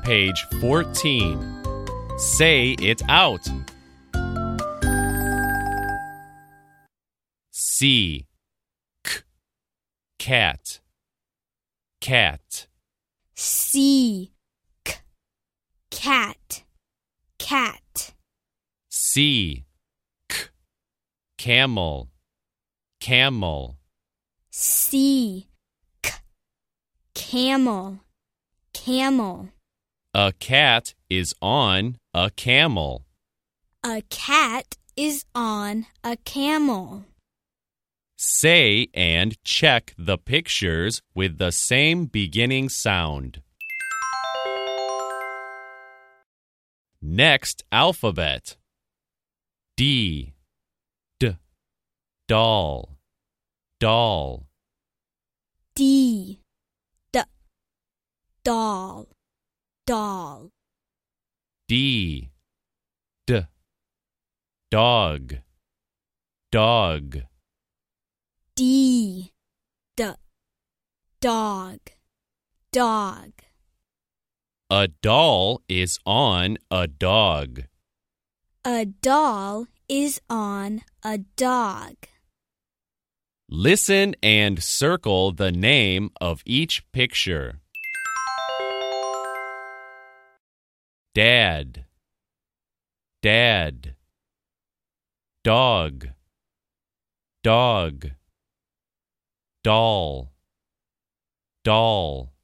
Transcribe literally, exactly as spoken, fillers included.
page fourteen. Say it out. C. K. Cat. Cat. C. K. Cat. Cat. C. K. Camel. Camel. C. K. Camel. Camel. A cat is on a camel. A cat is on a camel. Say and check the pictures with the same beginning sound. Next alphabet. D. D. Doll. Doll. D. D. Doll. Doll. D. D. Dog. Dog. D. D. Dog. Dog. A doll is on a dog. A doll is on a dog. Listen and circle the name of each picture. Dad. Dad. Dog. Dog. Doll. Doll.